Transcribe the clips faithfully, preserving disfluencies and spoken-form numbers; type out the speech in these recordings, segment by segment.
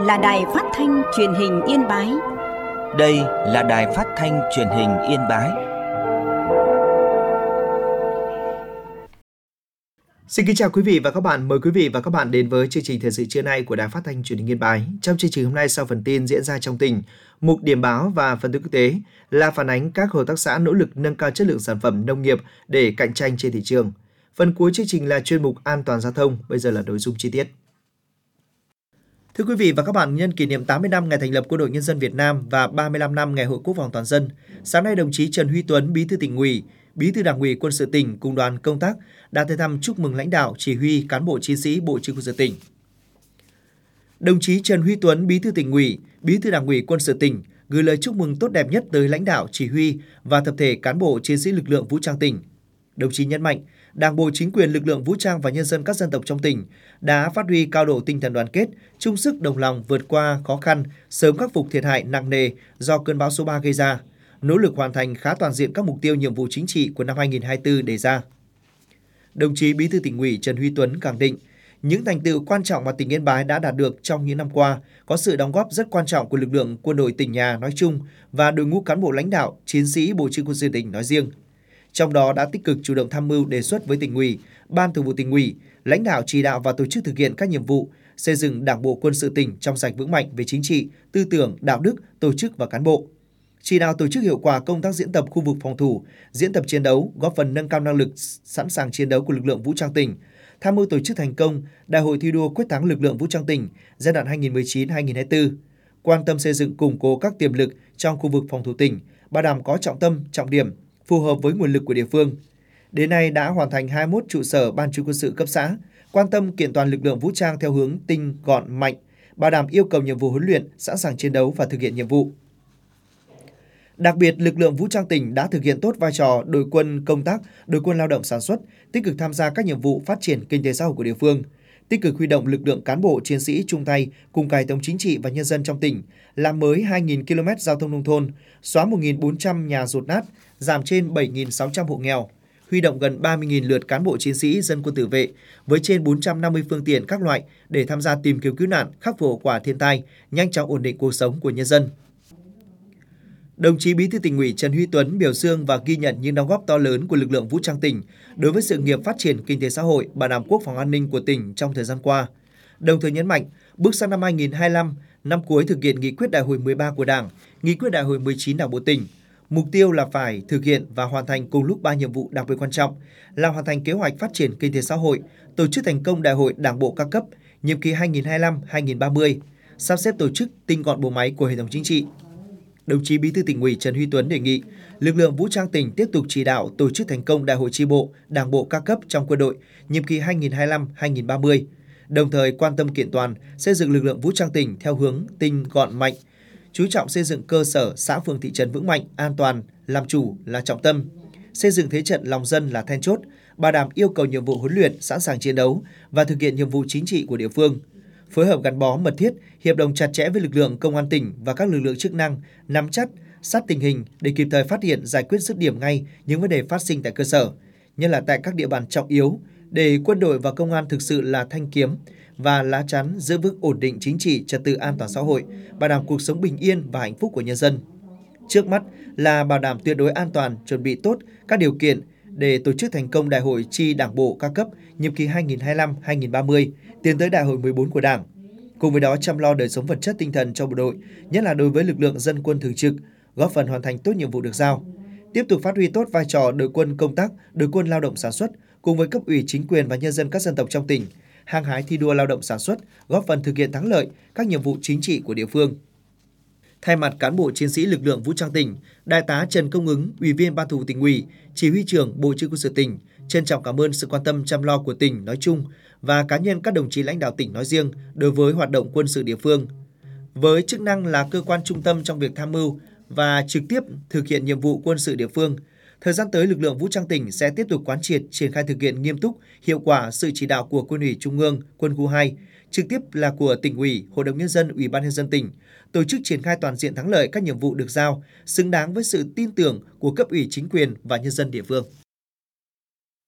là đài phát thanh truyền hình Yên Bái. Đây là đài phát thanh truyền hình Yên Bái. Xin kính chào quý vị và các bạn. Mời quý vị và các bạn đến với chương trình thời sự trưa nay của Đài Phát thanh Truyền hình Yên Bái. Trong chương trình hôm nay, sau phần tin diễn ra trong tỉnh, mục điểm báo và phần tin quốc tế là phản ánh các hợp tác xã nỗ lực nâng cao chất lượng sản phẩm nông nghiệp để cạnh tranh trên thị trường. Phần cuối chương trình là chuyên mục an toàn giao thông. Bây giờ là nội dung chi tiết. Thưa quý vị và các bạn, nhân kỷ niệm tám mươi năm ngày thành lập Quân đội Nhân dân Việt Nam và ba mươi lăm năm ngày Hội Quốc phòng toàn dân, sáng nay đồng chí Trần Huy Tuấn, Bí thư Tỉnh ủy, Bí thư Đảng ủy Quân sự tỉnh cùng đoàn công tác đã tới thăm chúc mừng lãnh đạo, chỉ huy, cán bộ chiến sĩ Bộ Chỉ huy Quân sự tỉnh. Đồng chí Trần Huy Tuấn, Bí thư Tỉnh ủy, Bí thư Đảng ủy Quân sự tỉnh gửi lời chúc mừng tốt đẹp nhất tới lãnh đạo, chỉ huy và tập thể cán bộ chiến sĩ lực lượng vũ trang tỉnh. Đồng chí nhấn mạnh, Đảng bộ, chính quyền, lực lượng vũ trang và nhân dân các dân tộc trong tỉnh đã phát huy cao độ tinh thần đoàn kết, chung sức đồng lòng vượt qua khó khăn, sớm khắc phục thiệt hại nặng nề do cơn bão số ba gây ra, nỗ lực hoàn thành khá toàn diện các mục tiêu nhiệm vụ chính trị của năm hai nghìn không trăm hai mươi tư đề ra. Đồng chí Bí thư Tỉnh ủy Trần Huy Tuấn khẳng định, những thành tựu quan trọng mà tỉnh Yên Bái đã đạt được trong những năm qua có sự đóng góp rất quan trọng của lực lượng quân đội tỉnh nhà nói chung và đội ngũ cán bộ lãnh đạo, chiến sĩ Bộ Chỉ huy Quân sự tỉnh nói riêng. Trong đó đã tích cực chủ động tham mưu đề xuất với Tỉnh ủy, Ban Thường vụ Tỉnh ủy, lãnh đạo chỉ đạo và tổ chức thực hiện các nhiệm vụ xây dựng Đảng bộ Quân sự tỉnh trong sạch vững mạnh về chính trị, tư tưởng, đạo đức, tổ chức và cán bộ. Chỉ đạo tổ chức hiệu quả công tác diễn tập khu vực phòng thủ, diễn tập chiến đấu, góp phần nâng cao năng lực sẵn sàng chiến đấu của lực lượng vũ trang tỉnh, tham mưu tổ chức thành công Đại hội thi đua quyết thắng lực lượng vũ trang tỉnh giai đoạn hai nghìn không trăm mười chín đến hai nghìn không trăm hai mươi tư, quan tâm xây dựng củng cố các tiềm lực trong khu vực phòng thủ tỉnh, bảo đảm có trọng tâm, trọng điểm, phù hợp với nguồn lực của địa phương. Đến nay đã hoàn thành hai mươi mốt trụ sở Ban Chỉ huy Quân sự cấp xã, quan tâm kiện toàn lực lượng vũ trang theo hướng tinh, gọn, mạnh, bảo đảm yêu cầu nhiệm vụ huấn luyện, sẵn sàng chiến đấu và thực hiện nhiệm vụ. Đặc biệt, lực lượng vũ trang tỉnh đã thực hiện tốt vai trò đội quân công tác, đội quân lao động sản xuất, tích cực tham gia các nhiệm vụ phát triển kinh tế xã hội của địa phương, tích cực huy động lực lượng cán bộ chiến sĩ chung tay cùng cả hệ thống chính trị và nhân dân trong tỉnh, làm mới hai nghìn ki lô mét giao thông nông thôn, xóa một nghìn bốn trăm nhà dột nát, giảm trên bảy nghìn sáu trăm hộ nghèo, huy động gần ba mươi nghìn lượt cán bộ chiến sĩ dân quân tự vệ với trên bốn trăm năm mươi phương tiện các loại để tham gia tìm kiếm cứu nạn, khắc phục hậu quả thiên tai, nhanh chóng ổn định cuộc sống của nhân dân. Đồng chí Bí thư Tỉnh ủy Trần Huy Tuấn biểu dương và ghi nhận những đóng góp to lớn của lực lượng vũ trang tỉnh đối với sự nghiệp phát triển kinh tế xã hội, bảo đảm quốc phòng an ninh của tỉnh trong thời gian qua. Đồng thời nhấn mạnh, bước sang năm hai nghìn không trăm hai mươi lăm, năm cuối thực hiện nghị quyết Đại hội mười ba của Đảng, nghị quyết Đại hội mười chín Đảng bộ tỉnh, mục tiêu là phải thực hiện và hoàn thành cùng lúc ba nhiệm vụ đặc biệt quan trọng là hoàn thành kế hoạch phát triển kinh tế xã hội, tổ chức thành công Đại hội Đảng bộ các cấp nhiệm kỳ hai nghìn không trăm hai mươi lăm đến hai nghìn không trăm ba mươi, sắp xếp tổ chức tinh gọn bộ máy của hệ thống chính trị. Đồng chí Bí thư Tỉnh ủy Trần Huy Tuấn đề nghị lực lượng vũ trang tỉnh tiếp tục chỉ đạo tổ chức thành công Đại hội chi bộ, Đảng bộ các cấp trong quân đội nhiệm kỳ hai nghìn không trăm hai mươi lăm đến hai nghìn không trăm ba mươi, đồng thời quan tâm kiện toàn, xây dựng lực lượng vũ trang tỉnh theo hướng tinh gọn mạnh, chú trọng xây dựng cơ sở xã phường thị trấn vững mạnh, an toàn, làm chủ là trọng tâm, xây dựng thế trận lòng dân là then chốt, bảo đảm yêu cầu nhiệm vụ huấn luyện, sẵn sàng chiến đấu và thực hiện nhiệm vụ chính trị của địa phương. Phối hợp gắn bó mật thiết, hiệp đồng chặt chẽ với lực lượng công an tỉnh và các lực lượng chức năng, nắm chắc, sát tình hình để kịp thời phát hiện, giải quyết dứt điểm ngay những vấn đề phát sinh tại cơ sở, nhất là tại các địa bàn trọng yếu, để quân đội và công an thực sự là thanh kiếm và lá chắn giữ vững ổn định chính trị, trật tự an toàn xã hội, bảo đảm cuộc sống bình yên và hạnh phúc của nhân dân. Trước mắt là bảo đảm tuyệt đối an toàn, chuẩn bị tốt các điều kiện để tổ chức thành công Đại hội chi Đảng bộ các cấp nhiệm kỳ hai nghìn không trăm hai mươi lăm đến hai nghìn không trăm ba mươi, tiến tới Đại hội mười bốn của Đảng. Cùng với đó chăm lo đời sống vật chất tinh thần cho bộ đội, nhất là đối với lực lượng dân quân thường trực, góp phần hoàn thành tốt nhiệm vụ được giao. Tiếp tục phát huy tốt vai trò đội quân công tác, đội quân lao động sản xuất cùng với cấp ủy chính quyền và nhân dân các dân tộc trong tỉnh, hăng hái thi đua lao động sản xuất, góp phần thực hiện thắng lợi các nhiệm vụ chính trị của địa phương. Thay mặt cán bộ chiến sĩ lực lượng vũ trang tỉnh, Đại tá Trần Công Ứng, Ủy viên Ban Thường vụ Tỉnh ủy, Chỉ huy trưởng Bộ Chỉ huy Quân sự tỉnh trân trọng cảm ơn sự quan tâm chăm lo của tỉnh nói chung và cá nhân các đồng chí lãnh đạo tỉnh nói riêng đối với hoạt động quân sự địa phương. Với chức năng là cơ quan trung tâm trong việc tham mưu và trực tiếp thực hiện nhiệm vụ quân sự địa phương, thời gian tới lực lượng vũ trang tỉnh sẽ tiếp tục quán triệt, triển khai thực hiện nghiêm túc, hiệu quả sự chỉ đạo của Quân ủy Trung ương, Quân khu hai, trực tiếp là của Tỉnh ủy, Hội đồng Nhân dân, Ủy ban Nhân dân tỉnh, tổ chức triển khai toàn diện thắng lợi các nhiệm vụ được giao, xứng đáng với sự tin tưởng của cấp ủy chính quyền và nhân dân địa phương.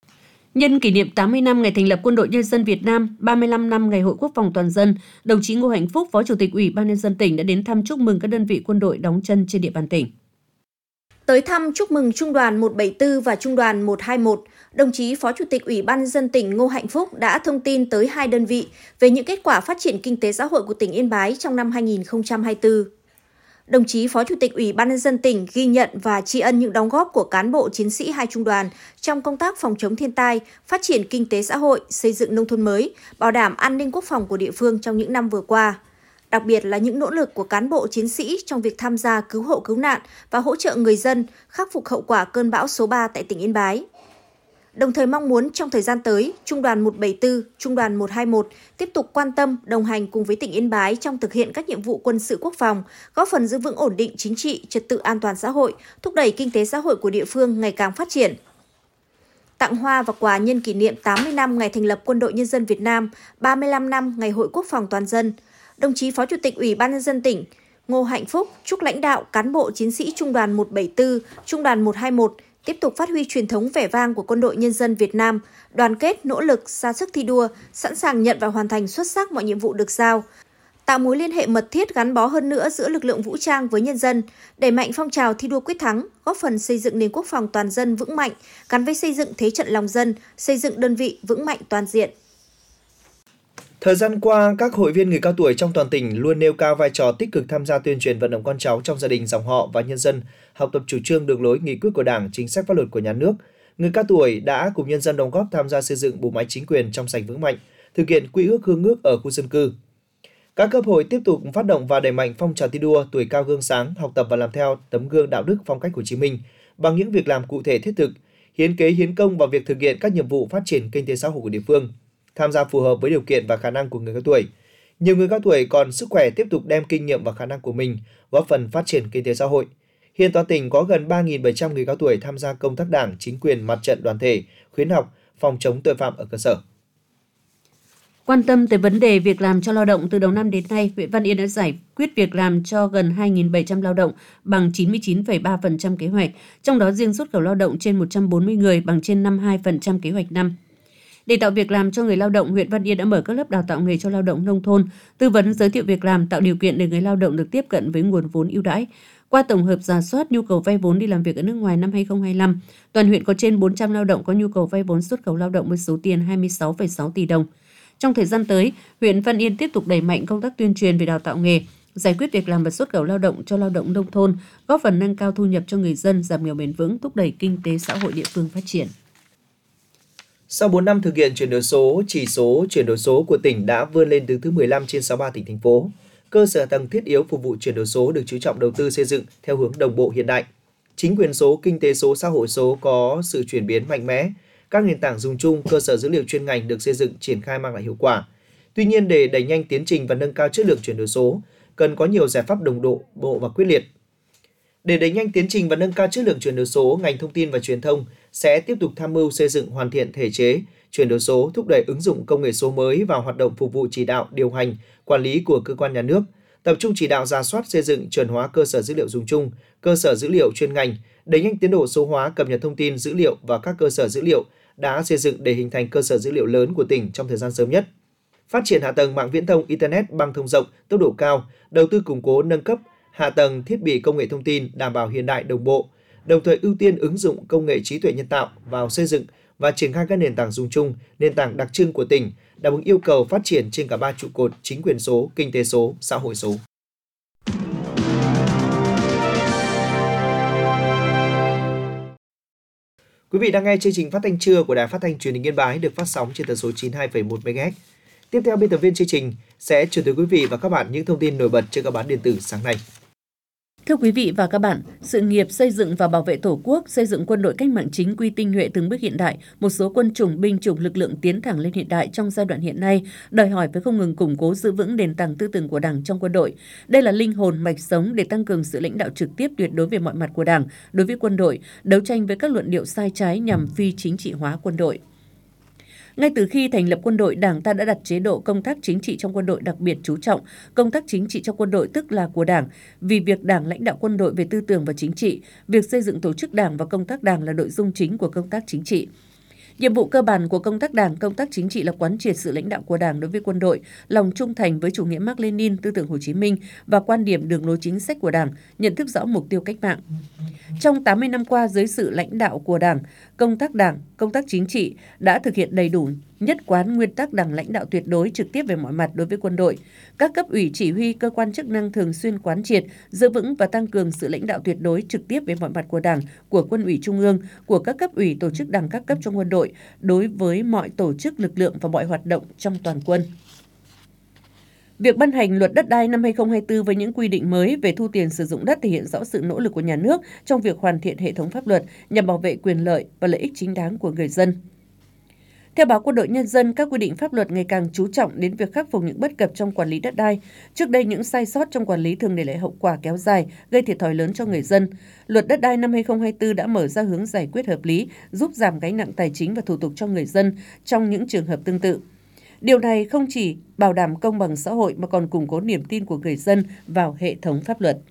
Nhân kỷ niệm tám mươi năm ngày thành lập Quân đội Nhân dân Việt Nam, ba mươi lăm năm ngày Hội Quốc phòng toàn dân, đồng chí Ngô Hạnh Phúc, Phó Chủ tịch Ủy ban Nhân dân tỉnh đã đến thăm chúc mừng các đơn vị quân đội đóng chân trên địa bàn tỉnh. Tới thăm chúc mừng Trung đoàn một bảy tư và Trung đoàn một hai một, đồng chí Phó Chủ tịch Ủy ban Nhân dân tỉnh Ngô Hạnh Phúc đã thông tin tới hai đơn vị về những kết quả phát triển kinh tế xã hội của tỉnh Yên Bái trong năm hai nghìn không trăm hai mươi tư. Đồng chí Phó Chủ tịch Ủy ban Nhân dân tỉnh ghi nhận và tri ân những đóng góp của cán bộ chiến sĩ hai trung đoàn trong công tác phòng chống thiên tai, phát triển kinh tế xã hội, xây dựng nông thôn mới, bảo đảm an ninh quốc phòng của địa phương trong những năm vừa qua. Đặc biệt là những nỗ lực của cán bộ chiến sĩ trong việc tham gia cứu hộ cứu nạn và hỗ trợ người dân khắc phục hậu quả cơn bão số ba tại tỉnh Yên Bái. Đồng thời mong muốn trong thời gian tới, Trung đoàn một bảy tư, Trung đoàn một hai một tiếp tục quan tâm, đồng hành cùng với tỉnh Yên Bái trong thực hiện các nhiệm vụ quân sự quốc phòng, góp phần giữ vững ổn định chính trị, trật tự an toàn xã hội, thúc đẩy kinh tế xã hội của địa phương ngày càng phát triển. Tặng hoa và quà nhân kỷ niệm tám mươi năm ngày thành lập Quân đội Nhân dân Việt Nam, ba mươi lăm năm ngày Hội Quốc phòng toàn dân, đồng chí Phó Chủ tịch Ủy ban Nhân dân tỉnh Ngô Hạnh Phúc chúc lãnh đạo, cán bộ chiến sĩ Trung đoàn một bảy tư, Trung đoàn một hai một tiếp tục phát huy truyền thống vẻ vang của Quân đội Nhân dân Việt Nam, đoàn kết, nỗ lực, ra sức thi đua, sẵn sàng nhận và hoàn thành xuất sắc mọi nhiệm vụ được giao, tạo mối liên hệ mật thiết gắn bó hơn nữa giữa lực lượng vũ trang với nhân dân, đẩy mạnh phong trào thi đua quyết thắng, góp phần xây dựng nền quốc phòng toàn dân vững mạnh, gắn với xây dựng thế trận lòng dân, xây dựng đơn vị vững mạnh toàn diện. Thời gian qua, các hội viên người cao tuổi trong toàn tỉnh luôn nêu cao vai trò tích cực tham gia tuyên truyền vận động con cháu trong gia đình, dòng họ và nhân dân học tập chủ trương, đường lối, nghị quyết của Đảng, chính sách pháp luật của nhà nước. Người cao tuổi đã cùng nhân dân đóng góp tham gia xây dựng bộ máy chính quyền trong sạch vững mạnh, thực hiện quy ước hương ước ở khu dân cư. Các cấp hội tiếp tục phát động và đẩy mạnh phong trào thi đua tuổi cao gương sáng, học tập và làm theo tấm gương đạo đức phong cách Hồ Chí Minh bằng những việc làm cụ thể thiết thực, hiến kế hiến công vào việc thực hiện các nhiệm vụ phát triển kinh tế xã hội của địa phương, tham gia phù hợp với điều kiện và khả năng của người cao tuổi. Nhiều người cao tuổi còn sức khỏe tiếp tục đem kinh nghiệm và khả năng của mình góp phần phát triển kinh tế xã hội. Hiện toàn tỉnh có gần ba nghìn bảy trăm người cao tuổi tham gia công tác đảng, chính quyền, mặt trận đoàn thể, khuyến học, phòng chống tội phạm ở cơ sở. Quan tâm tới vấn đề việc làm cho lao động, từ đầu năm đến nay, huyện Văn Yên đã giải quyết việc làm cho gần hai nghìn bảy trăm lao động bằng chín mươi chín phẩy ba phần trăm kế hoạch, trong đó riêng xuất khẩu lao động trên một trăm bốn mươi người bằng trên năm mươi hai phần trăm kế hoạch năm. Để tạo việc làm cho người lao động, huyện Văn Yên đã mở các lớp đào tạo nghề cho lao động nông thôn, tư vấn giới thiệu việc làm, tạo điều kiện để người lao động được tiếp cận với nguồn vốn ưu đãi. Qua tổng hợp rà soát nhu cầu vay vốn đi làm việc ở nước ngoài năm hai nghìn không trăm hai mươi lăm, toàn huyện có trên bốn trăm lao động có nhu cầu vay vốn xuất khẩu lao động với số tiền hai mươi sáu phẩy sáu tỷ đồng. Trong thời gian tới, huyện Văn Yên tiếp tục đẩy mạnh công tác tuyên truyền về đào tạo nghề, giải quyết việc làm và xuất khẩu lao động cho lao động nông thôn, góp phần nâng cao thu nhập cho người dân, giảm nghèo bền vững, thúc đẩy kinh tế xã hội địa phương phát triển. Sau bốn năm thực hiện chuyển đổi số, chỉ số chuyển đổi số của tỉnh đã vươn lên đứng thứ mười lăm trên sáu mươi ba tỉnh, thành phố. Cơ sở hạ tầng thiết yếu phục vụ chuyển đổi số được chú trọng đầu tư xây dựng theo hướng đồng bộ hiện đại. Chính quyền số, kinh tế số, xã hội số có sự chuyển biến mạnh mẽ. Các nền tảng dùng chung, cơ sở dữ liệu chuyên ngành được xây dựng triển khai mang lại hiệu quả. Tuy nhiên, để đẩy nhanh tiến trình và nâng cao chất lượng chuyển đổi số, cần có nhiều giải pháp đồng độ, bộ và quyết liệt. Để đẩy nhanh tiến trình và nâng cao chất lượng chuyển đổi số, ngành thông tin và truyền thông sẽ tiếp tục tham mưu xây dựng hoàn thiện thể chế chuyển đổi số, thúc đẩy ứng dụng công nghệ số mới vào hoạt động phục vụ chỉ đạo, điều hành, quản lý của cơ quan nhà nước, tập trung chỉ đạo rà soát xây dựng chuẩn hóa cơ sở dữ liệu dùng chung, cơ sở dữ liệu chuyên ngành, đẩy nhanh tiến độ số hóa, cập nhật thông tin dữ liệu vào các cơ sở dữ liệu đã xây dựng để hình thành cơ sở dữ liệu lớn của tỉnh trong thời gian sớm nhất. Phát triển hạ tầng mạng viễn thông Internet băng thông rộng, tốc độ cao, đầu tư củng cố nâng cấp hạ tầng thiết bị công nghệ thông tin đảm bảo hiện đại đồng bộ, đồng thời ưu tiên ứng dụng công nghệ trí tuệ nhân tạo vào xây dựng và triển khai các nền tảng dùng chung, nền tảng đặc trưng của tỉnh, đáp ứng yêu cầu phát triển trên cả ba trụ cột chính quyền số, kinh tế số, xã hội số. Quý vị đang nghe chương trình phát thanh trưa của Đài Phát thanh Truyền hình Yên Bái được phát sóng trên tần số chín mươi hai phẩy một mê ga héc. Tiếp theo, biên tập viên chương trình sẽ chuyển tới quý vị và các bạn những thông tin nổi bật trên các báo điện tử sáng nay. Thưa quý vị và các bạn, sự nghiệp xây dựng và bảo vệ Tổ quốc, xây dựng quân đội cách mạng chính quy tinh nhuệ từng bước hiện đại, một số quân chủng binh chủng lực lượng tiến thẳng lên hiện đại trong giai đoạn hiện nay, đòi hỏi phải không ngừng củng cố giữ vững nền tảng tư tưởng của Đảng trong quân đội. Đây là linh hồn mạch sống để tăng cường sự lãnh đạo trực tiếp tuyệt đối về mọi mặt của Đảng đối với quân đội, đấu tranh với các luận điệu sai trái nhằm phi chính trị hóa quân đội. Ngay từ khi thành lập quân đội, Đảng ta đã đặt chế độ công tác chính trị trong quân đội đặc biệt chú trọng. Công tác chính trị trong quân đội tức là của Đảng, vì việc Đảng lãnh đạo quân đội về tư tưởng và chính trị, việc xây dựng tổ chức Đảng và công tác Đảng là nội dung chính của công tác chính trị. Nhiệm vụ cơ bản của công tác Đảng, công tác chính trị là quán triệt sự lãnh đạo của Đảng đối với quân đội, lòng trung thành với chủ nghĩa Mác Lênin, tư tưởng Hồ Chí Minh và quan điểm đường lối chính sách của Đảng, nhận thức rõ mục tiêu cách mạng. Trong tám mươi năm qua, dưới sự lãnh đạo của Đảng, công tác Đảng, công tác chính trị đã thực hiện đầy đủ, nhất quán nguyên tắc Đảng lãnh đạo tuyệt đối trực tiếp về mọi mặt đối với quân đội. Các cấp ủy chỉ huy, cơ quan chức năng thường xuyên quán triệt, giữ vững và tăng cường sự lãnh đạo tuyệt đối trực tiếp về mọi mặt của Đảng, của Quân ủy Trung ương, của các cấp ủy tổ chức Đảng các cấp trong quân đội, đối với mọi tổ chức, lực lượng và mọi hoạt động trong toàn quân. Việc ban hành luật đất đai năm hai không hai tư với những quy định mới về thu tiền sử dụng đất thể hiện rõ sự nỗ lực của nhà nước trong việc hoàn thiện hệ thống pháp luật nhằm bảo vệ quyền lợi và lợi ích chính đáng của người dân. Theo báo Quân đội Nhân dân, các quy định pháp luật ngày càng chú trọng đến việc khắc phục những bất cập trong quản lý đất đai. Trước đây, những sai sót trong quản lý thường để lại hậu quả kéo dài, gây thiệt thòi lớn cho người dân. Luật đất đai năm hai không hai tư đã mở ra hướng giải quyết hợp lý, giúp giảm gánh nặng tài chính và thủ tục cho người dân trong những trường hợp tương tự. Điều này không chỉ bảo đảm công bằng xã hội mà còn củng cố niềm tin của người dân vào hệ thống pháp luật.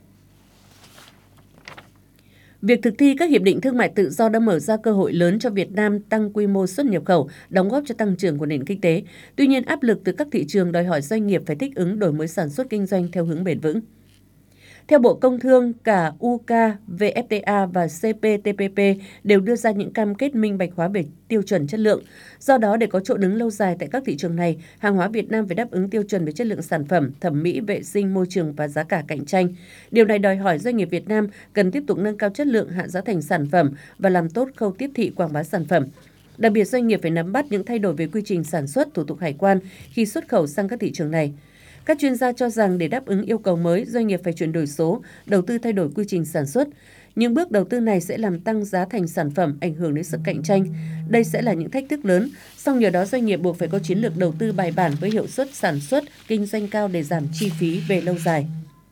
Việc thực thi các hiệp định thương mại tự do đã mở ra cơ hội lớn cho Việt Nam tăng quy mô xuất nhập khẩu, đóng góp cho tăng trưởng của nền kinh tế. Tuy nhiên, áp lực từ các thị trường đòi hỏi doanh nghiệp phải thích ứng đổi mới sản xuất kinh doanh theo hướng bền vững. Theo Bộ Công Thương, cả u ca, vê ép tê a và xê pê tê pê pê đều đưa ra những cam kết minh bạch hóa về tiêu chuẩn chất lượng. Do đó, để có chỗ đứng lâu dài tại các thị trường này, hàng hóa Việt Nam phải đáp ứng tiêu chuẩn về chất lượng sản phẩm, thẩm mỹ, vệ sinh, môi trường và giá cả cạnh tranh. Điều này đòi hỏi doanh nghiệp Việt Nam cần tiếp tục nâng cao chất lượng, hạ giá thành sản phẩm và làm tốt khâu tiếp thị quảng bá sản phẩm. Đặc biệt, doanh nghiệp phải nắm bắt những thay đổi về quy trình sản xuất, thủ tục hải quan khi xuất khẩu sang các thị trường này. Các chuyên gia cho rằng để đáp ứng yêu cầu mới, doanh nghiệp phải chuyển đổi số, đầu tư thay đổi quy trình sản xuất. Những bước đầu tư này sẽ làm tăng giá thành sản phẩm, ảnh hưởng đến sức cạnh tranh. Đây sẽ là những thách thức lớn, song nhờ đó doanh nghiệp buộc phải có chiến lược đầu tư bài bản với hiệu suất sản xuất, kinh doanh cao để giảm chi phí về lâu dài.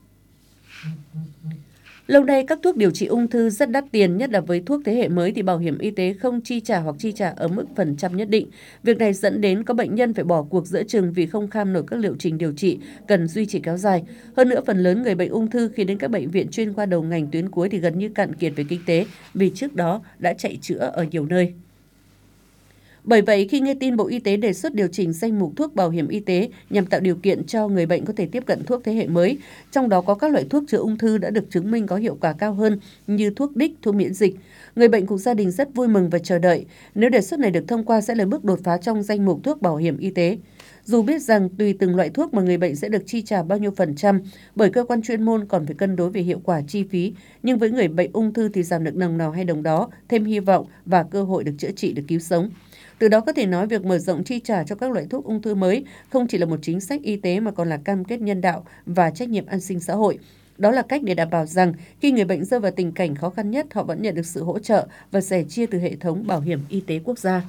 Lâu nay, các thuốc điều trị ung thư rất đắt tiền, nhất là với thuốc thế hệ mới thì bảo hiểm y tế không chi trả hoặc chi trả ở mức phần trăm nhất định. Việc này dẫn đến có bệnh nhân phải bỏ cuộc giữa chừng vì không kham nổi các liệu trình điều trị cần duy trì kéo dài. Hơn nữa, phần lớn người bệnh ung thư khi đến các bệnh viện chuyên khoa đầu ngành tuyến cuối thì gần như cạn kiệt về kinh tế vì trước đó đã chạy chữa ở nhiều nơi. Bởi vậy, khi nghe tin Bộ Y tế đề xuất điều chỉnh danh mục thuốc bảo hiểm y tế nhằm tạo điều kiện cho người bệnh có thể tiếp cận thuốc thế hệ mới, trong đó có các loại thuốc chữa ung thư đã được chứng minh có hiệu quả cao hơn như thuốc đích, thuốc miễn dịch, người bệnh cùng gia đình rất vui mừng và chờ đợi. Nếu đề xuất này được thông qua sẽ là bước đột phá trong danh mục thuốc bảo hiểm y tế. Dù biết rằng tùy từng loại thuốc mà người bệnh sẽ được chi trả bao nhiêu phần trăm, bởi cơ quan chuyên môn còn phải cân đối về hiệu quả chi phí, nhưng với người bệnh ung thư thì giảm được đồng nào hay đồng đó, thêm hy vọng và cơ hội được chữa trị, được cứu sống. Từ đó có thể nói việc mở rộng chi trả cho các loại thuốc ung thư mới không chỉ là một chính sách y tế mà còn là cam kết nhân đạo và trách nhiệm an sinh xã hội. Đó là cách để đảm bảo rằng khi người bệnh rơi vào tình cảnh khó khăn nhất, họ vẫn nhận được sự hỗ trợ và sẻ chia từ hệ thống bảo hiểm y tế quốc gia.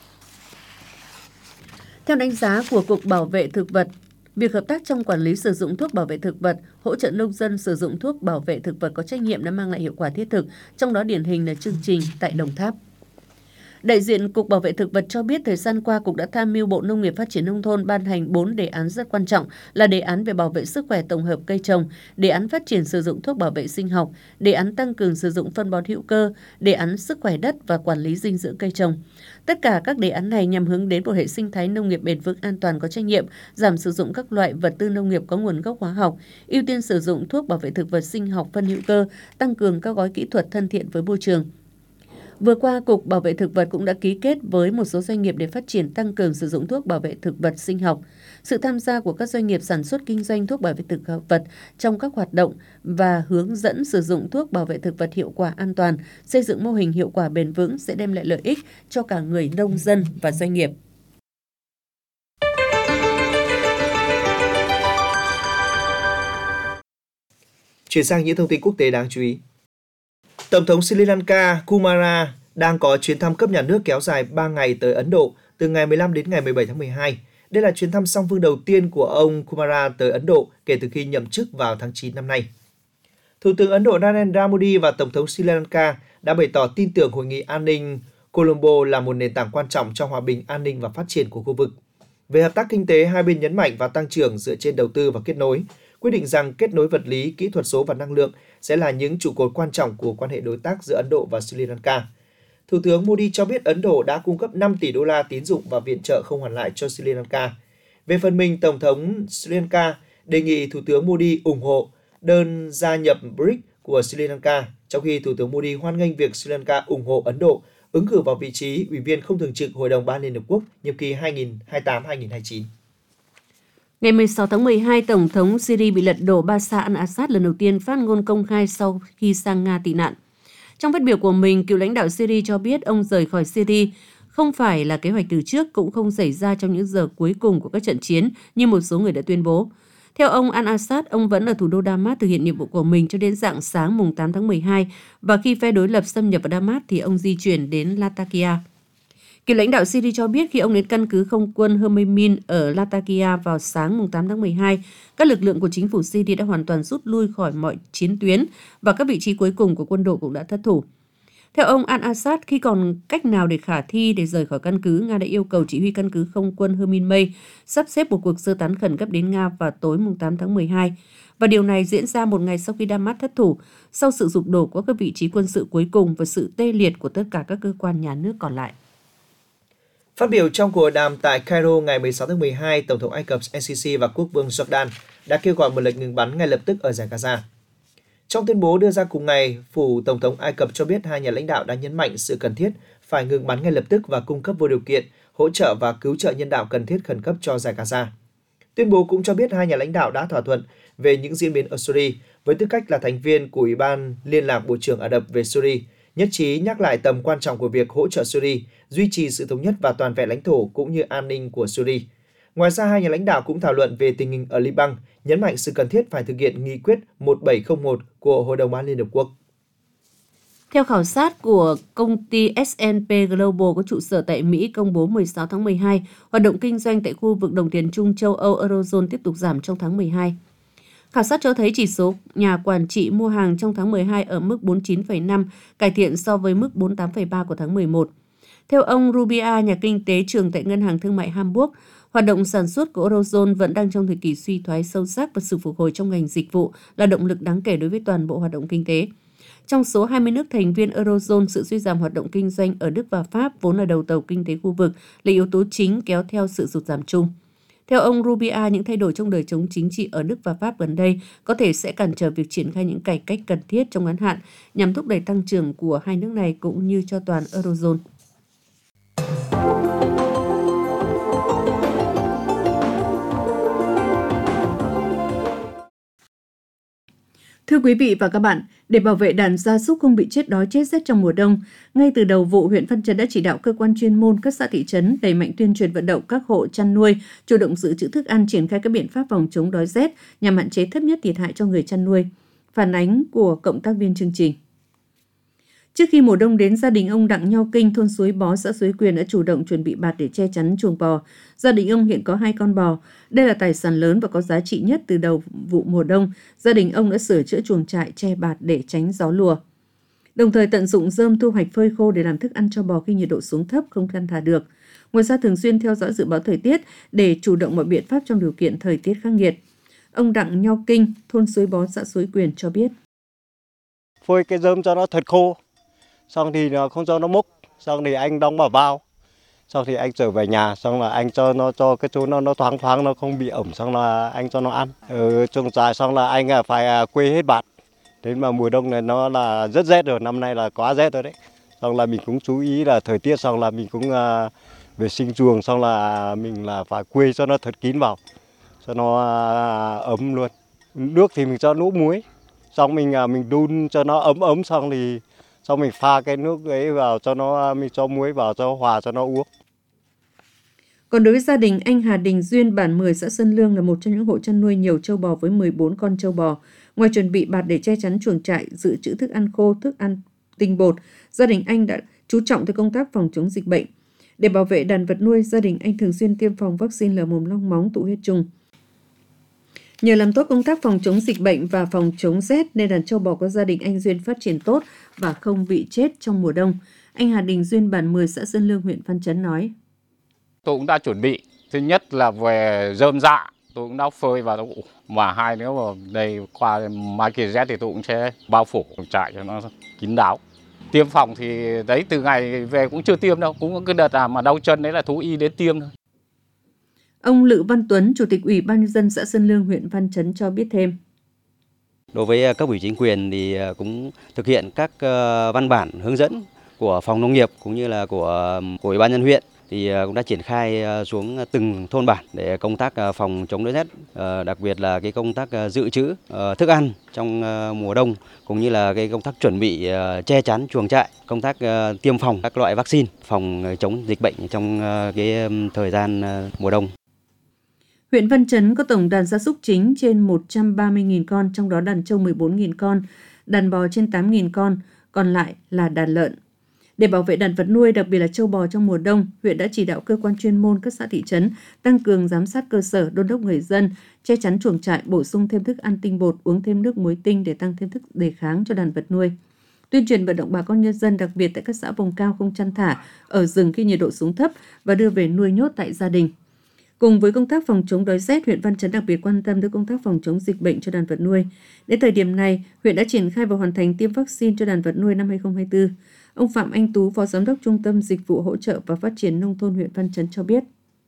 Theo đánh giá của Cục Bảo vệ Thực vật, việc hợp tác trong quản lý sử dụng thuốc bảo vệ thực vật, hỗ trợ nông dân sử dụng thuốc bảo vệ thực vật có trách nhiệm đã mang lại hiệu quả thiết thực, trong đó điển hình là chương trình tại Đồng Tháp. Đại diện Cục Bảo vệ Thực vật cho biết thời gian qua, Cục đã tham mưu Bộ Nông nghiệp Phát triển Nông thôn ban hành bốn đề án rất quan trọng là đề án về bảo vệ sức khỏe tổng hợp cây trồng, đề án phát triển sử dụng thuốc bảo vệ sinh học, đề án tăng cường sử dụng phân bón hữu cơ, đề án sức khỏe đất và quản lý dinh dưỡng cây trồng. Tất cả các đề án này nhằm hướng đến một hệ sinh thái nông nghiệp bền vững, an toàn, có trách nhiệm, giảm sử dụng các loại vật tư nông nghiệp có nguồn gốc hóa học, ưu tiên sử dụng thuốc bảo vệ thực vật sinh học, phân hữu cơ, tăng cường các gói kỹ thuật thân thiện với môi trường. Vừa qua, Cục Bảo vệ Thực vật cũng đã ký kết với một số doanh nghiệp để phát triển tăng cường sử dụng thuốc bảo vệ thực vật sinh học. Sự tham gia của các doanh nghiệp sản xuất kinh doanh thuốc bảo vệ thực vật trong các hoạt động và hướng dẫn sử dụng thuốc bảo vệ thực vật hiệu quả, an toàn, xây dựng mô hình hiệu quả bền vững sẽ đem lại lợi ích cho cả người nông dân và doanh nghiệp. Chuyển sang những thông tin quốc tế đáng chú ý. Tổng thống Sri Lanka Kumara đang có chuyến thăm cấp nhà nước kéo dài ba ngày tới Ấn Độ từ ngày mười lăm đến ngày mười bảy tháng mười hai. Đây là chuyến thăm song phương đầu tiên của ông Kumara tới Ấn Độ kể từ khi nhậm chức vào tháng chín năm nay. Thủ tướng Ấn Độ Narendra Modi và Tổng thống Sri Lanka đã bày tỏ tin tưởng Hội nghị An ninh Colombo là một nền tảng quan trọng cho hòa bình, an ninh và phát triển của khu vực. Về hợp tác kinh tế, hai bên nhấn mạnh vào tăng trưởng dựa trên đầu tư và kết nối, quyết định rằng kết nối vật lý, kỹ thuật số và năng lượng sẽ là những trụ cột quan trọng của quan hệ đối tác giữa Ấn Độ và Sri Lanka. Thủ tướng Modi cho biết Ấn Độ đã cung cấp năm tỷ đô la tín dụng và viện trợ không hoàn lại cho Sri Lanka. Về phần mình, Tổng thống Sri Lanka đề nghị Thủ tướng Modi ủng hộ đơn gia nhập bê rê i xê của Sri Lanka, trong khi Thủ tướng Modi hoan nghênh việc Sri Lanka ủng hộ Ấn Độ ứng cử vào vị trí Ủy viên không thường trực Hội đồng Bảo an Liên Hợp Quốc nhiệm kỳ hai nghìn không trăm hai mươi tám đến hai nghìn không trăm hai mươi chín. Ngày mười sáu tháng mười hai, Tổng thống Syria bị lật đổ Bashar al-Assad lần đầu tiên phát ngôn công khai sau khi sang Nga tị nạn. Trong phát biểu của mình, cựu lãnh đạo Syria cho biết ông rời khỏi Syria không phải là kế hoạch từ trước, cũng không xảy ra trong những giờ cuối cùng của các trận chiến như một số người đã tuyên bố. Theo ông al-Assad, ông vẫn ở thủ đô Damas thực hiện nhiệm vụ của mình cho đến rạng sáng mùng tám tháng mười hai và khi phe đối lập xâm nhập vào Damas thì ông di chuyển đến Latakia. Cựu lãnh đạo Syria cho biết khi ông đến căn cứ không quân Hermemin ở Latakia vào sáng mùng tám tháng mười hai, các lực lượng của chính phủ Syria đã hoàn toàn rút lui khỏi mọi chiến tuyến và các vị trí cuối cùng của quân đội cũng đã thất thủ. Theo ông al-Assad, khi còn cách nào để khả thi để rời khỏi căn cứ, Nga đã yêu cầu chỉ huy căn cứ không quân Hermin-Mey sắp xếp một cuộc sơ tán khẩn cấp đến Nga vào tối mùng tám tháng mười hai. Và điều này diễn ra một ngày sau khi Damas thất thủ, sau sự sụp đổ của các vị trí quân sự cuối cùng và sự tê liệt của tất cả các cơ quan nhà nước còn lại. Phát biểu trong cuộc hội đàm tại Cairo ngày mười sáu tháng mười hai, Tổng thống Ai Cập El-Sisi và Quốc vương Jordan đã kêu gọi một lệnh ngừng bắn ngay lập tức ở Dải Gaza. Trong tuyên bố đưa ra cùng ngày, phủ Tổng thống Ai Cập cho biết hai nhà lãnh đạo đã nhấn mạnh sự cần thiết phải ngừng bắn ngay lập tức và cung cấp vô điều kiện, hỗ trợ và cứu trợ nhân đạo cần thiết khẩn cấp cho Dải Gaza. Tuyên bố cũng cho biết hai nhà lãnh đạo đã thỏa thuận về những diễn biến ở Syria với tư cách là thành viên của Ủy ban Liên lạc Bộ trưởng Ả Rập về Syria, nhất trí nhắc lại tầm quan trọng của việc hỗ trợ Syria, duy trì sự thống nhất và toàn vẹn lãnh thổ cũng như an ninh của Syria. Ngoài ra, hai nhà lãnh đạo cũng thảo luận về tình hình ở Liban, nhấn mạnh sự cần thiết phải thực hiện nghị quyết một bảy không một của Hội đồng Bảo an Liên Hợp Quốc. Theo khảo sát của công ty ét and pê Global có trụ sở tại Mỹ công bố mười sáu tháng mười hai, hoạt động kinh doanh tại khu vực đồng tiền chung châu Âu Eurozone tiếp tục giảm trong tháng mười hai. Khảo sát cho thấy chỉ số nhà quản trị mua hàng trong tháng mười hai ở mức bốn mươi chín phẩy năm, cải thiện so với mức bốn mươi tám phẩy ba của tháng mười một. Theo ông Rubia, nhà kinh tế trưởng tại Ngân hàng Thương mại Hamburg, hoạt động sản xuất của Eurozone vẫn đang trong thời kỳ suy thoái sâu sắc và sự phục hồi trong ngành dịch vụ là động lực đáng kể đối với toàn bộ hoạt động kinh tế. Trong số hai mươi nước thành viên Eurozone, sự suy giảm hoạt động kinh doanh ở Đức và Pháp, vốn là đầu tàu kinh tế khu vực, là yếu tố chính kéo theo sự sụt giảm chung. Theo ông Rubia, những thay đổi trong đời sống chính trị ở Đức và Pháp gần đây có thể sẽ cản trở việc triển khai những cải cách cần thiết trong ngắn hạn nhằm thúc đẩy tăng trưởng của hai nước này cũng như cho toàn Eurozone. Thưa quý vị và các bạn, để bảo vệ đàn gia súc không bị chết đói chết rét trong mùa đông, ngay từ đầu vụ, huyện Văn Chấn đã chỉ đạo cơ quan chuyên môn các xã thị trấn đẩy mạnh tuyên truyền vận động các hộ chăn nuôi chủ động dự trữ thức ăn, triển khai các biện pháp phòng chống đói rét nhằm hạn chế thấp nhất thiệt hại cho người chăn nuôi. Phản ánh của cộng tác viên chương trình. Trước khi mùa đông đến, gia đình ông Đặng Nho Kinh, thôn Suối Bó, xã Suối Quyền đã chủ động chuẩn bị bạt để che chắn chuồng bò. Gia đình ông hiện có hai con bò. Đây là tài sản lớn và có giá trị nhất từ đầu vụ mùa đông. Gia đình ông đã sửa chữa chuồng trại, che bạt để tránh gió lùa. Đồng thời tận dụng rơm thu hoạch phơi khô để làm thức ăn cho bò khi nhiệt độ xuống thấp không chăn thả được. Ngoài ra thường xuyên theo dõi dự báo thời tiết để chủ động mọi biện pháp trong điều kiện thời tiết khắc nghiệt. Ông Đặng Nho Kinh, thôn Suối Bó, xã Suối Quyền cho biết. Phơi cái rơm cho nó thật khô. Xong thì nó không cho nó mốc, xong thì anh đóng vào bao, xong thì anh trở về nhà, xong là anh cho nó cho cái chỗ nó nó thoáng thoáng, nó không bị ẩm, xong là anh cho nó ăn. Ở chuồng trại xong là anh phải quây hết bạt. Đến mà mùa đông này nó là rất rét rồi, năm nay là quá rét rồi đấy. Xong là mình cũng chú ý là thời tiết, xong là mình cũng uh, vệ sinh chuồng, xong là mình là phải quây cho nó thật kín vào, cho nó uh, ấm luôn. Nước thì mình cho nước muối, xong mình uh, mình đun cho nó ấm ấm, xong thì xong mình pha cái nước ấy vào cho nó, mình cho muối vào cho hòa cho nó uống. Còn đối với gia đình anh Hà Đình Duyên, bản mười, xã Sơn Lương là một trong những hộ chăn nuôi nhiều trâu bò với mười bốn con trâu bò. Ngoài chuẩn bị bạt để che chắn chuồng trại, dự trữ thức ăn khô, thức ăn tinh bột, gia đình anh đã chú trọng tới công tác phòng chống dịch bệnh. Để bảo vệ đàn vật nuôi, gia đình anh thường xuyên tiêm phòng vaccine lở mồm long móng, tụ huyết trùng. Nhờ làm tốt công tác phòng chống dịch bệnh và phòng chống rét nên đàn trâu bò của gia đình anh Duyên phát triển tốt và không bị chết trong mùa đông. Anh Hà Đình Duyên, bản mười, xã Sơn Lương, huyện Văn Chấn nói. Tôi cũng đã chuẩn bị. Thứ nhất là về rơm rạ, tôi cũng đã phơi vào. Mà hai nữa mà đây qua mai kia rét thì tôi cũng sẽ bao phủ trại cho nó kín đáo. Tiêm phòng thì đấy từ ngày về cũng chưa tiêm đâu, cũng có cái đợt nào mà đau chân đấy là thú y đến tiêm thôi. Ông Lữ Văn Tuấn, Chủ tịch Ủy ban nhân dân xã Sơn Lương, huyện Văn Chấn cho biết thêm. Đối với cấp ủy chính quyền thì cũng thực hiện các văn bản hướng dẫn của phòng nông nghiệp cũng như là của, của Ủy ban nhân huyện thì cũng đã triển khai xuống từng thôn bản để công tác phòng chống đói rét, đặc biệt là cái công tác dự trữ thức ăn trong mùa đông cũng như là cái công tác chuẩn bị che chắn chuồng trại, công tác tiêm phòng các loại vaccine phòng chống dịch bệnh trong cái thời gian mùa đông. Huyện Văn Chấn có tổng đàn gia súc chính trên một trăm ba mươi nghìn con, trong đó đàn trâu mười bốn nghìn con, đàn bò trên tám nghìn con, còn lại là đàn lợn. Để bảo vệ đàn vật nuôi, đặc biệt là trâu bò trong mùa đông, huyện đã chỉ đạo cơ quan chuyên môn các xã thị trấn tăng cường giám sát cơ sở, đôn đốc người dân che chắn chuồng trại, bổ sung thêm thức ăn tinh bột, uống thêm nước muối tinh để tăng thêm sức đề kháng cho đàn vật nuôi. Tuyên truyền vận động bà con nhân dân, đặc biệt tại các xã vùng cao không chăn thả ở rừng khi nhiệt độ xuống thấp và đưa về nuôi nhốt tại gia đình. Cùng với công tác phòng chống đói rét, huyện Văn Chấn đặc biệt quan tâm đến công tác phòng chống dịch bệnh cho đàn vật nuôi. Đến thời điểm này, huyện đã triển khai và hoàn thành tiêm vaccine cho đàn vật nuôi năm hai không hai tư. Ông Phạm Anh Tú, Phó Giám đốc Trung tâm Dịch vụ Hỗ trợ và Phát triển Nông thôn huyện Văn Chấn cho biết.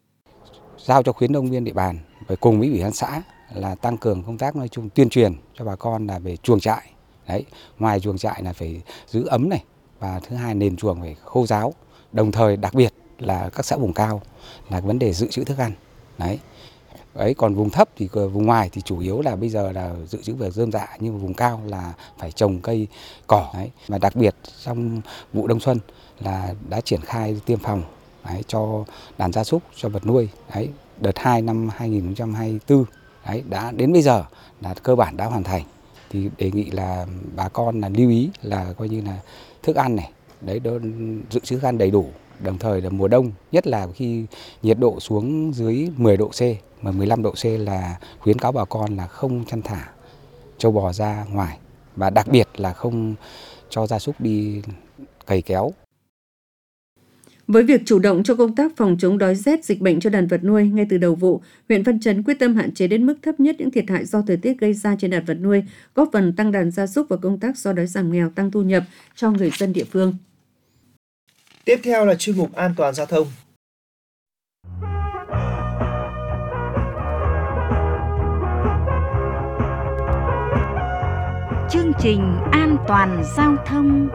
Giao cho khuyến nông viên địa bàn với cùng với ủy ban xã là tăng cường công tác nói chung tuyên truyền cho bà con là về chuồng trại. Đấy, ngoài chuồng trại là phải giữ ấm này, và thứ hai nền chuồng phải khô ráo. Đồng thời đặc biệt là các xã vùng cao là vấn đề dự trữ thức ăn. Đấy. Đấy, còn vùng thấp thì vùng ngoài thì chủ yếu là bây giờ là dự trữ về rơm rạ, nhưng mà vùng cao là phải trồng cây cỏ. Đấy. Và đặc biệt trong vụ đông xuân là đã triển khai tiêm phòng đấy, cho đàn gia súc, cho vật nuôi. Đấy. Đợt hai năm hai không hai tư đấy, đã đến bây giờ là cơ bản đã hoàn thành. Thì đề nghị là bà con là lưu ý là coi như là thức ăn này, đấy, dự trữ thức ăn đầy đủ. Đồng thời là mùa đông, nhất là khi nhiệt độ xuống dưới mười độ C, mà mười lăm độ C là khuyến cáo bà con là không chăn thả trâu bò ra ngoài, và đặc biệt là không cho gia súc đi cày kéo. Với việc chủ động cho công tác phòng chống đói rét, dịch bệnh cho đàn vật nuôi ngay từ đầu vụ, huyện Văn Chấn quyết tâm hạn chế đến mức thấp nhất những thiệt hại do thời tiết gây ra trên đàn vật nuôi, góp phần tăng đàn gia súc và công tác xóa đói giảm nghèo, tăng thu nhập cho người dân địa phương. Tiếp theo là chuyên mục An toàn giao thông. Chương trình An toàn giao thông.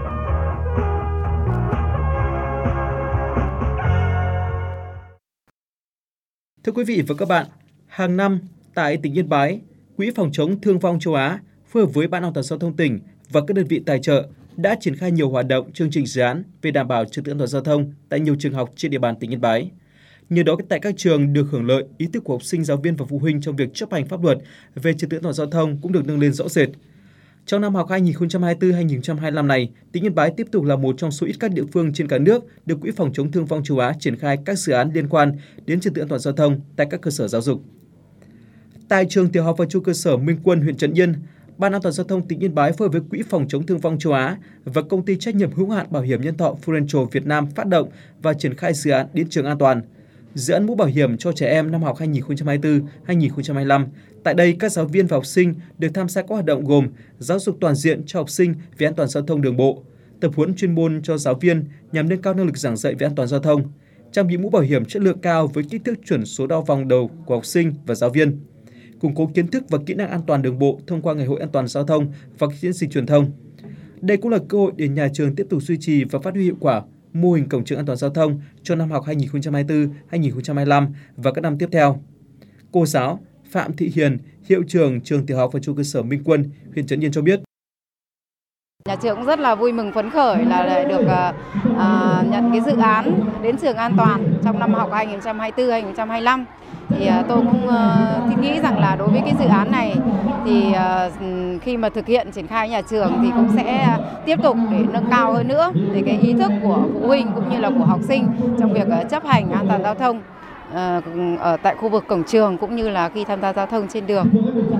Thưa quý vị và các bạn, hàng năm tại tỉnh Yên Bái, Quỹ phòng chống thương vong châu Á phối hợp với Ban An toàn giao thông tỉnh và các đơn vị tài trợ đã triển khai nhiều hoạt động, chương trình dự án về đảm bảo trật tự an toàn giao thông tại nhiều trường học trên địa bàn tỉnh Yên Bái. Nhờ đó, tại các trường được hưởng lợi, ý thức của học sinh, giáo viên và phụ huynh trong việc chấp hành pháp luật về trật tự an toàn giao thông cũng được nâng lên rõ rệt. Trong năm học hai nghìn không trăm hai mươi tư hai nghìn không trăm hai mươi lăm này, tỉnh Yên Bái tiếp tục là một trong số ít các địa phương trên cả nước được Quỹ phòng chống thương vong châu Á triển khai các dự án liên quan đến trật tự an toàn giao thông tại các cơ sở giáo dục. Tại trường tiểu học và trung cơ sở Minh Quân, huyện Trấn Yên, Ban An toàn giao thông tỉnh Yên Bái phối hợp với Quỹ phòng chống thương vong châu Á và công ty trách nhiệm hữu hạn bảo hiểm nhân thọ Prudential Việt Nam phát động và triển khai dự án Đến trường an toàn. Dự án mũ bảo hiểm cho trẻ em năm học hai nghìn không trăm hai mươi tư hai nghìn không trăm hai mươi lăm. Tại đây, các giáo viên và học sinh được tham gia các hoạt động gồm giáo dục toàn diện cho học sinh về an toàn giao thông đường bộ, tập huấn chuyên môn cho giáo viên nhằm nâng cao năng lực giảng dạy về an toàn giao thông, trang bị mũ bảo hiểm chất lượng cao với kích thước chuẩn số đo vòng đầu của học sinh và giáo viên, củng cố kiến thức và kỹ năng an toàn đường bộ thông qua ngày hội an toàn giao thông và các chiến dịch truyền thông. Đây cũng là cơ hội để nhà trường tiếp tục duy trì và phát huy hiệu quả mô hình cổng trường an toàn giao thông cho năm học hai nghìn không trăm hai mươi tư hai nghìn không trăm hai mươi lăm và các năm tiếp theo. Cô giáo Phạm Thị Hiền, hiệu trưởng trường tiểu học và trung cơ sở Minh Quân, huyện Trấn Yên cho biết. Nhà trường cũng rất là vui mừng phấn khởi là lại được uh, nhận cái dự án Đến trường an toàn trong năm học hai nghìn không trăm hai mươi tư hai nghìn không trăm hai mươi lăm. Thì uh, tôi cũng uh, nghĩ rằng là đối với cái dự án này thì uh, khi mà thực hiện triển khai nhà trường thì cũng sẽ uh, tiếp tục để nâng cao hơn nữa để cái ý thức của phụ huynh cũng như là của học sinh trong việc uh, chấp hành an toàn giao thông uh, ở tại khu vực cổng trường cũng như là khi tham gia giao thông trên đường.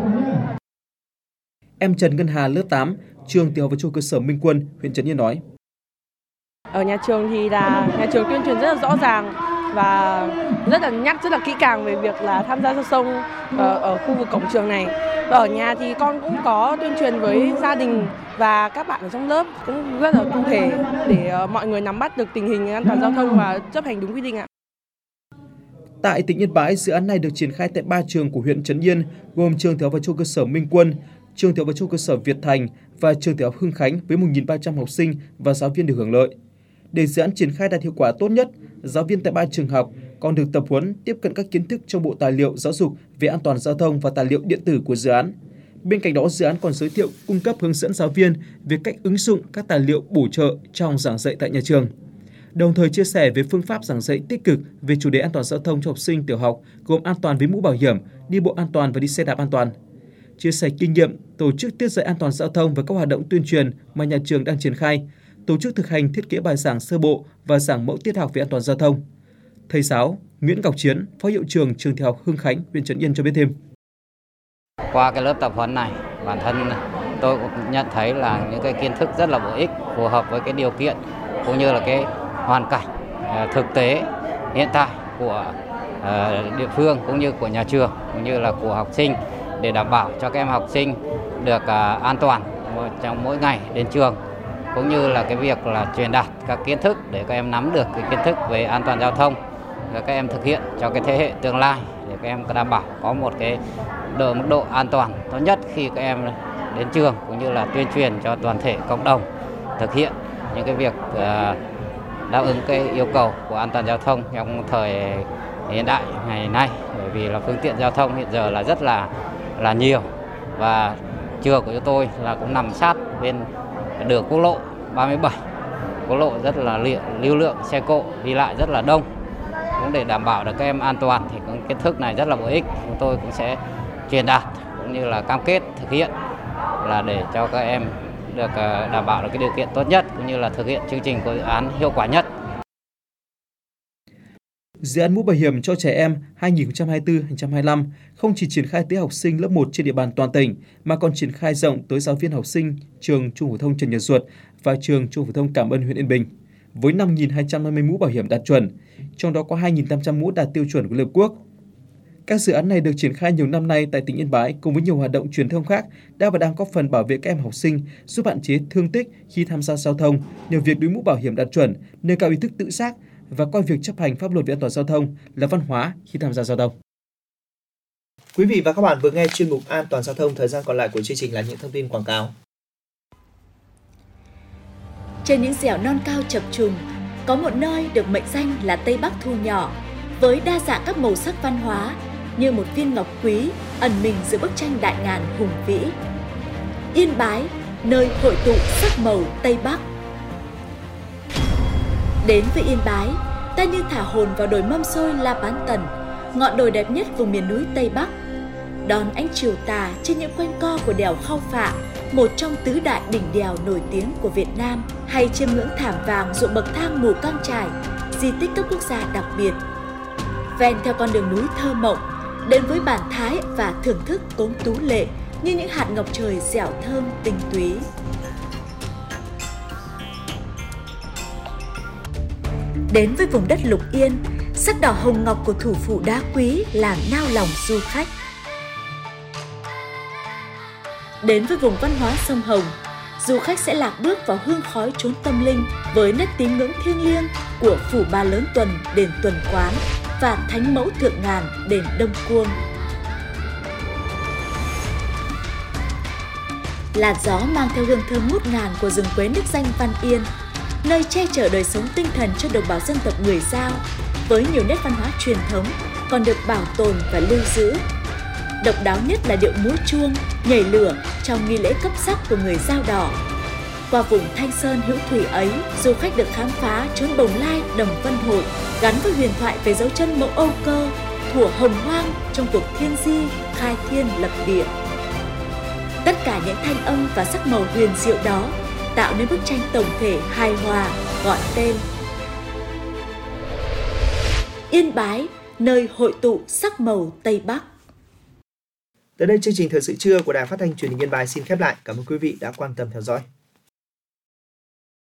Em Trần Ngân Hà, lớp tám, trường tiểu học và trung cơ sở Minh Quân, huyện Trấn Yên nói. Ở nhà trường thì là nhà trường tuyên truyền rất là rõ ràng và rất là nhắc rất là kỹ càng về việc là tham gia giao thông ở, ở khu vực cổng trường này. Và ở nhà thì con cũng có tuyên truyền với gia đình và các bạn ở trong lớp cũng rất là cụ thể để mọi người nắm bắt được tình hình an toàn giao thông và chấp hành đúng quy định ạ. Tại tỉnh Yên Bái, dự án này được triển khai tại ba trường của huyện Trấn Yên, gồm trường tiểu học và trung học cơ sở Minh Quân, trường tiểu học và trung học cơ sở Việt Thành và trường tiểu học Hưng Khánh với một nghìn ba trăm học sinh và giáo viên được hưởng lợi. Để dự án triển khai đạt hiệu quả tốt nhất, giáo viên tại ba trường học còn được tập huấn tiếp cận các kiến thức trong bộ tài liệu giáo dục về an toàn giao thông và tài liệu điện tử của dự án. Bên cạnh đó, dự án còn giới thiệu cung cấp hướng dẫn giáo viên về cách ứng dụng các tài liệu bổ trợ trong giảng dạy tại nhà trường. Đồng thời chia sẻ về phương pháp giảng dạy tích cực về chủ đề an toàn giao thông cho học sinh tiểu học, gồm an toàn với mũ bảo hiểm, đi bộ an toàn và đi xe đạp an toàn. Chia sẻ kinh nghiệm, tổ chức tiết dạy an toàn giao thông và các hoạt động tuyên truyền mà nhà trường đang triển khai, tổ chức thực hành thiết kế bài giảng sơ bộ và giảng mẫu tiết học về an toàn giao thông. Thầy giáo Nguyễn Ngọc Chiến, Phó hiệu trưởng trường tiểu học Hưng Khánh, huyện Trấn Yên cho biết thêm. Qua cái lớp tập huấn này, bản thân tôi cũng nhận thấy là những cái kiến thức rất là bổ ích, phù hợp với cái điều kiện cũng như là cái hoàn cảnh thực tế hiện tại của địa phương cũng như của nhà trường cũng như là của học sinh để đảm bảo cho các em học sinh được an toàn trong mỗi ngày đến trường, cũng như là cái việc là truyền đạt các kiến thức để các em nắm được cái kiến thức về an toàn giao thông và các em thực hiện cho cái thế hệ tương lai để các em đảm bảo có một cái độ mức độ an toàn tốt nhất khi các em đến trường, cũng như là tuyên truyền cho toàn thể cộng đồng thực hiện những cái việc đáp ứng cái yêu cầu của an toàn giao thông trong thời hiện đại ngày nay, bởi vì là phương tiện giao thông hiện giờ là rất là là nhiều và trường của chúng tôi là cũng nằm sát bên đường quốc lộ ba mươi bảy, quốc lộ rất là lưu lượng xe cộ đi lại rất là đông. Cũng để đảm bảo được các em an toàn thì cũng kiến thức này rất là bổ ích, chúng tôi cũng sẽ truyền đạt cũng như là cam kết thực hiện là để cho các em được đảm bảo được cái điều kiện tốt nhất cũng như là thực hiện chương trình của dự án hiệu quả nhất. Dự án mũ bảo hiểm cho trẻ em hai nghìn không trăm hai mươi tư đến hai nghìn không trăm hai mươi lăm không chỉ triển khai tới học sinh lớp một trên địa bàn toàn tỉnh mà còn triển khai rộng tới giáo viên học sinh trường Trung học phổ thông Trần Nhật Duật và trường Trung học phổ thông Cảm Ơn huyện Yên Bình với năm nghìn hai trăm năm mươi mũ bảo hiểm đạt chuẩn, trong đó có hai nghìn tám trăm mũ đạt tiêu chuẩn của Liên Hợp Quốc. Các dự án này được triển khai nhiều năm nay tại tỉnh Yên Bái cùng với nhiều hoạt động truyền thông khác đã và đang góp phần bảo vệ các em học sinh, giúp hạn chế thương tích khi tham gia giao thông nhờ việc đội mũ bảo hiểm đạt chuẩn, nâng cao ý thức tự giác và coi việc chấp hành pháp luật về an toàn giao thông là văn hóa khi tham gia giao thông. Quý vị và các bạn vừa nghe chuyên mục An toàn giao thông, thời gian còn lại của chương trình là những thông tin quảng cáo. Trên những dẻo non cao chập trùng, có một nơi được mệnh danh là Tây Bắc thu nhỏ, với đa dạng các màu sắc văn hóa như một viên ngọc quý ẩn mình giữa bức tranh đại ngàn hùng vĩ. Yên Bái, nơi hội tụ sắc màu Tây Bắc. Đến với Yên Bái, ta như thả hồn vào đồi Mâm Xôi La Bán Tần, ngọn đồi đẹp nhất vùng miền núi Tây Bắc. Đón ánh chiều tà trên những quanh co của đèo Khao Phạ, một trong tứ đại đỉnh đèo nổi tiếng của Việt Nam, hay chiêm ngưỡng thảm vàng ruộng bậc thang Mù Căng Chải, di tích cấp quốc gia đặc biệt. Ven theo con đường núi thơ mộng, đến với bản thái và thưởng thức cốm tú lệ như những hạt ngọc trời dẻo thơm tinh túy. Đến với vùng đất Lục Yên, sắc đỏ hồng ngọc của thủ phủ đá quý làm nao lòng du khách. Đến với vùng văn hóa sông Hồng, du khách sẽ lạc bước vào hương khói chốn tâm linh với nét tín ngưỡng thiêng liêng của phủ Ba Lớn Tuần, đền Tuần Quán và Thánh Mẫu Thượng Ngàn, đền Đông Cuông. Làn gió mang theo hương thơm ngút ngàn của rừng quế nước danh Văn Yên, nơi che chở đời sống tinh thần cho đồng bào dân tộc người Dao, với nhiều nét văn hóa truyền thống còn được bảo tồn và lưu giữ. Độc đáo nhất là điệu múa chuông, nhảy lửa trong nghi lễ cấp sắc của người Dao Đỏ. Qua vùng Thanh Sơn hữu thủy ấy, du khách được khám phá chốn Bồng Lai, Đồng Vân Hội, gắn với huyền thoại về dấu chân mẫu Âu Cơ, thuở hồng hoang trong cuộc thiên di, khai thiên lập địa. Tất cả những thanh âm và sắc màu huyền diệu đó tạo nên bức tranh tổng thể hài hòa gọi tên Yên Bái, nơi hội tụ sắc màu Tây Bắc. Tới đây chương trình Thời sự trưa của Đài Phát thanh Truyền hình Yên Bái xin khép lại. Cảm ơn quý vị đã quan tâm theo dõi.